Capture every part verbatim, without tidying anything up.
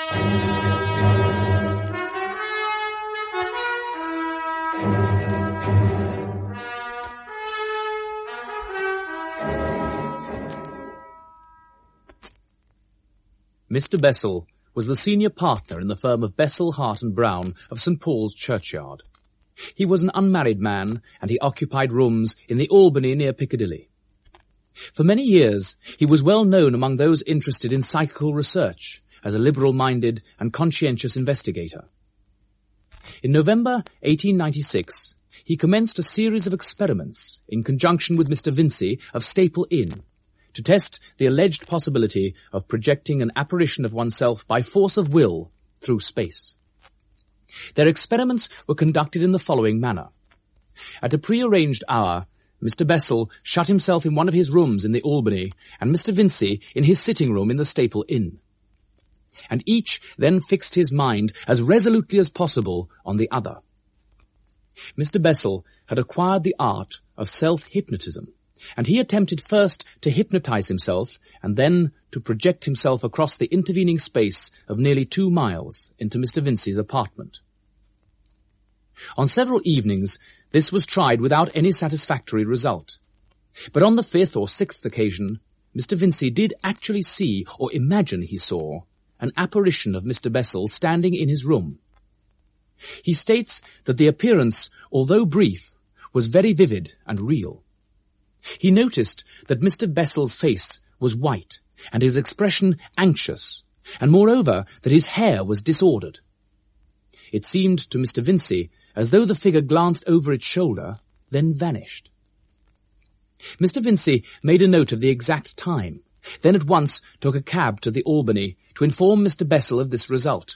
Mister Bessel was the senior partner in the firm of Bessel, Hart and Brown of St Paul's Churchyard. He was an unmarried man, and he occupied rooms in the Albany near Piccadilly. For many years he was well known among those interested in psychical research as a liberal-minded and conscientious investigator. In November eighteen ninety-six, he commenced a series of experiments in conjunction with Mister Vincy of Staple Inn to test the alleged possibility of projecting an apparition of oneself by force of will through space. Their experiments were conducted in the following manner. At a pre-arranged hour, Mister Bessel shut himself in one of his rooms in the Albany and Mister Vincy in his sitting room in the Staple Inn. And each then fixed his mind as resolutely as possible on the other. Mister Bessel had acquired the art of self-hypnotism, and he attempted first to hypnotize himself and then to project himself across the intervening space of nearly two miles into Mister Vincy's apartment. On several evenings, this was tried without any satisfactory result. But on the fifth or sixth occasion, Mister Vincy did actually see, or imagine he saw, an apparition of Mister Bessel standing in his room. He states that the appearance, although brief, was very vivid and real. He noticed that Mister Bessel's face was white and his expression anxious, and moreover that his hair was disordered. It seemed to Mister Vincy as though the figure glanced over its shoulder, then vanished. Mister Vincy made a note of the exact time, then at once took a cab to the Albany to inform Mister Bessel of this result.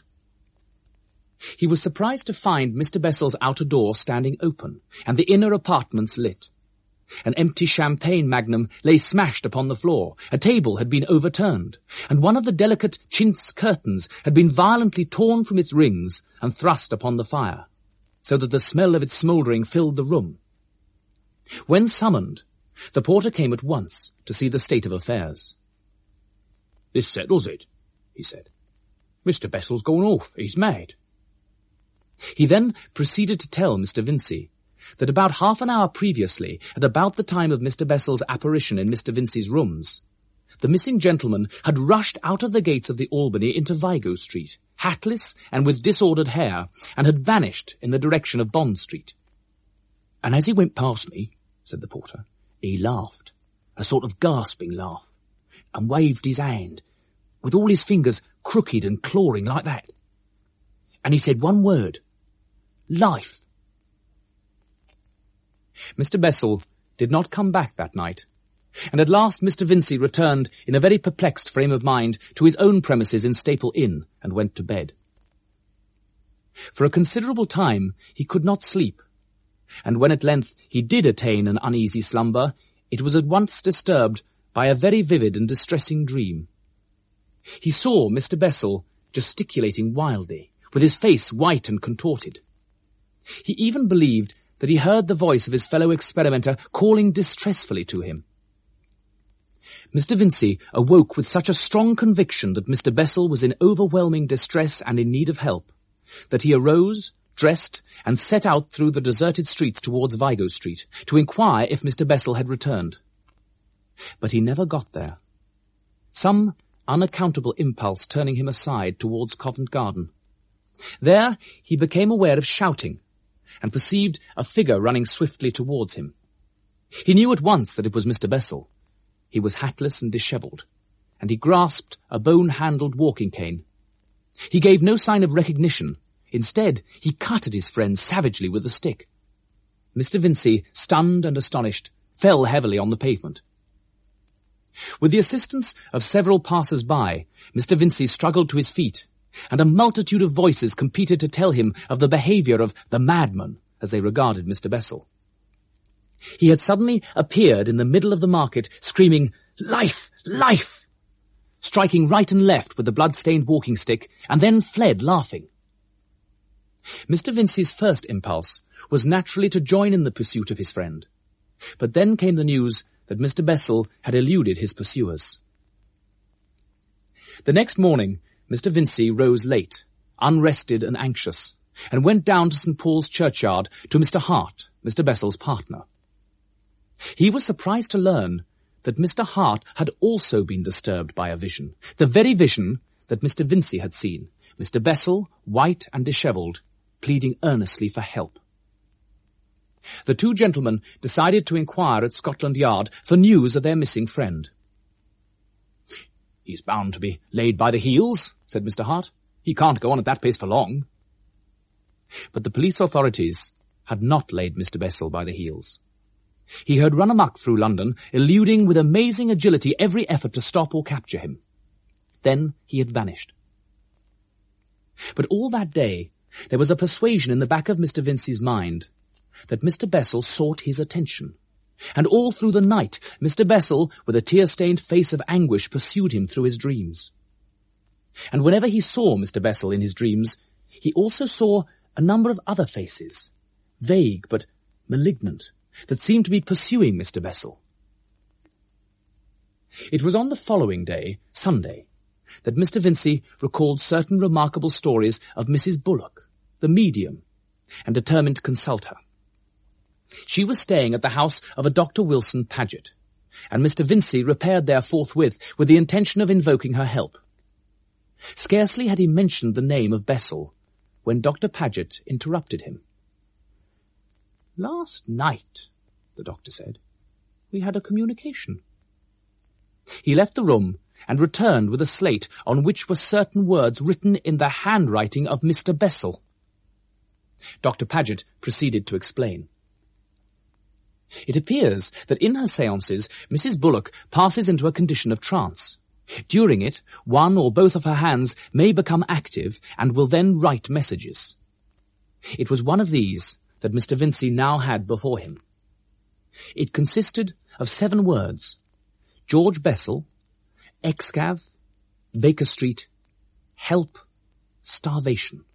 He was surprised to find Mister Bessel's outer door standing open and the inner apartments lit. An empty champagne magnum lay smashed upon the floor, a table had been overturned, and one of the delicate chintz curtains had been violently torn from its rings and thrust upon the fire, so that the smell of its smouldering filled the room. When summoned, the porter came at once to see the state of affairs. "This settles it," he said. "Mister Bessel's gone off. He's mad." He then proceeded to tell Mister Vincy that about half an hour previously, at about the time of Mister Bessel's apparition in Mister Vincy's rooms, the missing gentleman had rushed out of the gates of the Albany into Vigo Street, hatless and with disordered hair, and had vanished in the direction of Bond Street. "And as he went past me," said the porter, "he laughed, a sort of gasping laugh, and waved his hand, with all his fingers crooked and clawing like that. And he said one word, 'Life.'" Mister Bessel did not come back that night, and at last Mister Vincy returned in a very perplexed frame of mind to his own premises in Staple Inn and went to bed. For a considerable time he could not sleep, and when at length he did attain an uneasy slumber, it was at once disturbed by a very vivid and distressing dream. He saw Mister Bessel gesticulating wildly, with his face white and contorted. He even believed that he heard the voice of his fellow experimenter calling distressfully to him. Mister Vincy awoke with such a strong conviction that Mister Bessel was in overwhelming distress and in need of help, that he arose, dressed, and set out through the deserted streets towards Vigo Street to inquire if Mister Bessel had returned. But he never got there, some unaccountable impulse turning him aside towards Covent Garden. There he became aware of shouting, and perceived a figure running swiftly towards him. He knew at once that it was Mister Bessel. He was hatless and dishevelled, and he grasped a bone-handled walking cane. He gave no sign of recognition. Instead, he cut at his friend savagely with a stick. Mister Vincy, stunned and astonished, fell heavily on the pavement. With the assistance of several passers-by, Mister Vincy struggled to his feet, and a multitude of voices competed to tell him of the behaviour of the madman, as they regarded Mister Bessel. He had suddenly appeared in the middle of the market, screaming, "Life! Life!" striking right and left with the blood-stained walking stick, and then fled laughing. Mister Vincy's first impulse was naturally to join in the pursuit of his friend, but then came the news that Mister Bessel had eluded his pursuers. The next morning, Mister Vincey rose late, unrested and anxious, and went down to Saint Paul's Churchyard to Mister Hart, Mister Bessel's partner. He was surprised to learn that Mister Hart had also been disturbed by a vision, the very vision that Mister Vincey had seen, Mister Bessel, white and dishevelled, pleading earnestly for help. The two gentlemen decided to inquire at Scotland Yard for news of their missing friend. "He's bound to be laid by the heels," said Mister Hart. "He can't go on at that pace for long." But the police authorities had not laid Mister Bessel by the heels. He had run amok through London, eluding with amazing agility every effort to stop or capture him. Then he had vanished. But all that day there was a persuasion in the back of Mister Vincey's mind that Mister Bessel sought his attention, and all through the night Mister Bessel, with a tear-stained face of anguish, pursued him through his dreams. And whenever he saw Mister Bessel in his dreams, he also saw a number of other faces, vague but malignant, that seemed to be pursuing Mister Bessel. It was on the following day, Sunday, that Mister Vincey recalled certain remarkable stories of Missus Bullock, the medium, and determined to consult her. She was staying at the house of a Doctor Wilson Paget, and Mister Vincey repaired there forthwith with the intention of invoking her help. Scarcely had he mentioned the name of Bessel when Doctor Paget interrupted him. "Last night," the doctor said, "we had a communication." He left the room and returned with a slate on which were certain words written in the handwriting of Mister Bessel. Doctor Paget proceeded to explain. It appears that in her seances Missus Bullock passes into a condition of trance. During it, one or both of her hands may become active and will then write messages. It was one of these that Mister Vincey now had before him. It consisted of seven words: George Bessel, Excav, Baker Street, help, starvation.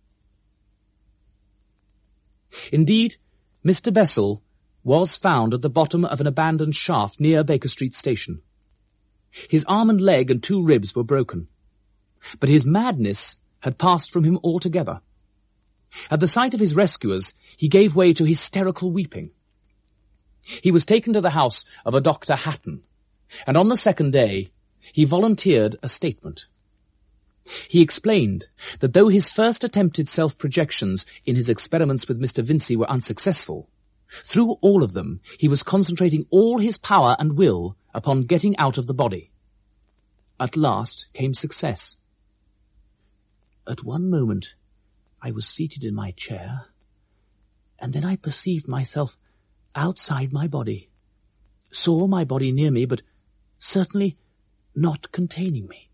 Indeed, Mister Bessel was found at the bottom of an abandoned shaft near Baker Street Station. His arm and leg and two ribs were broken, but his madness had passed from him altogether. At the sight of his rescuers, he gave way to hysterical weeping. He was taken to the house of a Doctor Hatton, and on the second day he volunteered a statement. He explained that though his first attempted self-projections in his experiments with Mister Vincey were unsuccessful, through all of them he was concentrating all his power and will upon getting out of the body. At last came success. "At one moment I was seated in my chair, and then I perceived myself outside my body, saw my body near me, but certainly not containing me."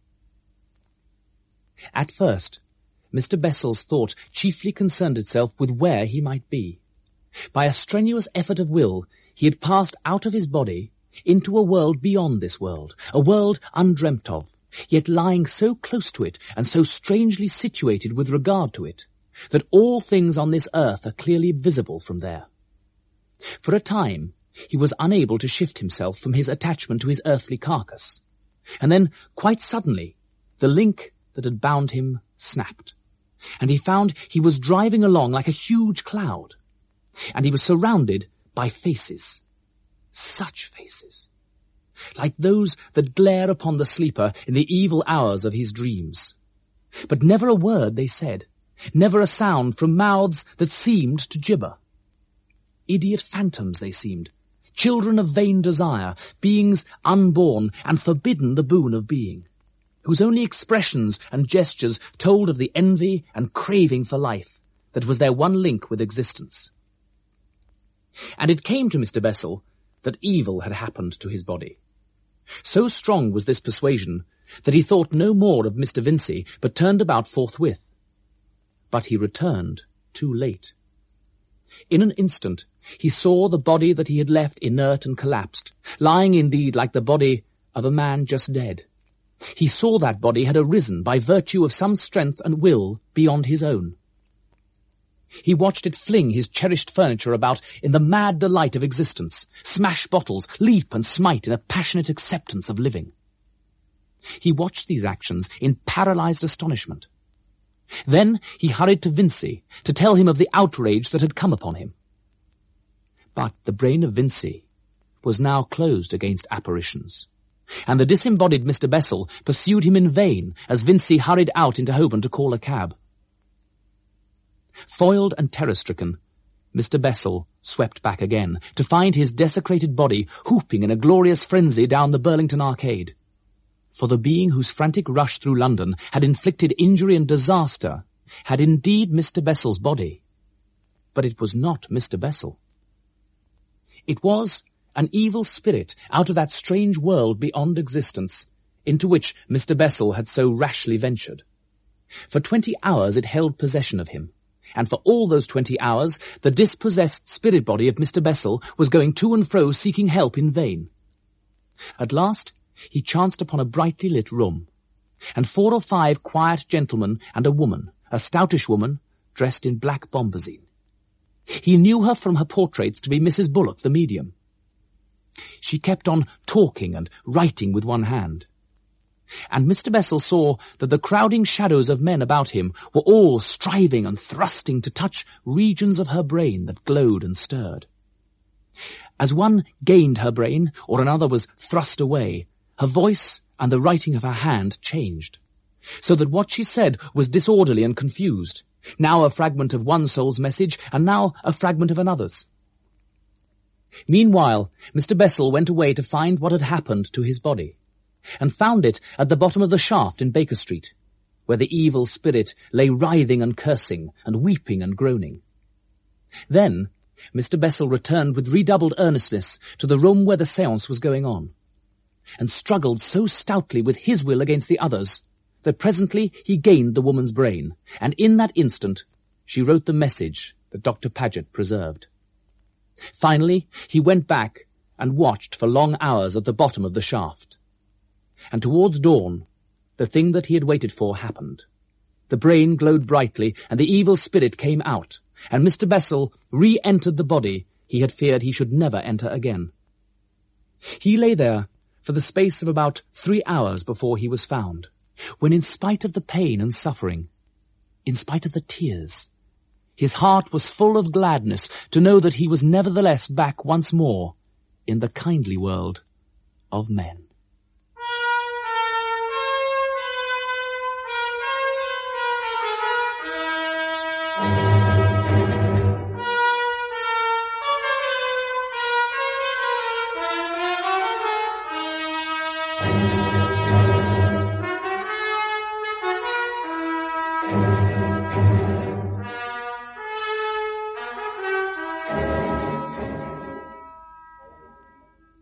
At first, Mister Bessel's thought chiefly concerned itself with where he might be. By a strenuous effort of will, he had passed out of his body into a world beyond this world, a world undreamt of, yet lying so close to it and so strangely situated with regard to it, that all things on this earth are clearly visible from there. For a time, he was unable to shift himself from his attachment to his earthly carcass, and then, quite suddenly, the link that had bound him snapped, and he found he was driving along like a huge cloud, and he was surrounded by faces, such faces, like those that glare upon the sleeper in the evil hours of his dreams. But never a word they said, never a sound from mouths that seemed to gibber. Idiot phantoms they seemed, children of vain desire, beings unborn and forbidden the boon of being, whose only expressions and gestures told of the envy and craving for life that was their one link with existence. And it came to Mister Bessel that evil had happened to his body. So strong was this persuasion that he thought no more of Mister Vincey, but turned about forthwith. But he returned too late. In an instant he saw the body that he had left inert and collapsed, lying indeed like the body of a man just dead. He saw that body had arisen by virtue of some strength and will beyond his own. He watched it fling his cherished furniture about in the mad delight of existence, smash bottles, leap and smite in a passionate acceptance of living. He watched these actions in paralyzed astonishment. Then he hurried to Vincy to tell him of the outrage that had come upon him. But the brain of Vincy was now closed against apparitions, and the disembodied Mister Bessel pursued him in vain as Vincy hurried out into Holborn to call a cab. Foiled and terror-stricken, Mister Bessel swept back again to find his desecrated body whooping in a glorious frenzy down the Burlington Arcade. For the being whose frantic rush through London had inflicted injury and disaster had indeed Mister Bessel's body, but it was not Mister Bessel. It was an evil spirit out of that strange world beyond existence into which Mister Bessel had so rashly ventured. For twenty hours it held possession of him, and for all those twenty hours the dispossessed spirit body of Mister Bessel was going to and fro seeking help in vain. At last he chanced upon a brightly lit room, and four or five quiet gentlemen and a woman, a stoutish woman, dressed in black bombazine. He knew her from her portraits to be Missus Bullock, the medium. She kept on talking and writing with one hand, and Mister Bessel saw that the crowding shadows of men about him were all striving and thrusting to touch regions of her brain that glowed and stirred. As one gained her brain, or another was thrust away, her voice and the writing of her hand changed, so that what she said was disorderly and confused, now a fragment of one soul's message, and now a fragment of another's. Meanwhile, Mister Bessel went away to find what had happened to his body, and found it at the bottom of the shaft in Baker Street, where the evil spirit lay writhing and cursing, and weeping and groaning. Then Mister Bessel returned with redoubled earnestness to the room where the séance was going on, and struggled so stoutly with his will against the others that presently he gained the woman's brain, and in that instant she wrote the message that Doctor Paget preserved. Finally he went back and watched for long hours at the bottom of the shaft, and towards dawn the thing that he had waited for happened. The brain glowed brightly, and the evil spirit came out, and Mister Bessel re-entered the body he had feared he should never enter again. He lay there for the space of about three hours before he was found, when in spite of the pain and suffering, in spite of the tears, his heart was full of gladness to know that he was nevertheless back once more in the kindly world of men.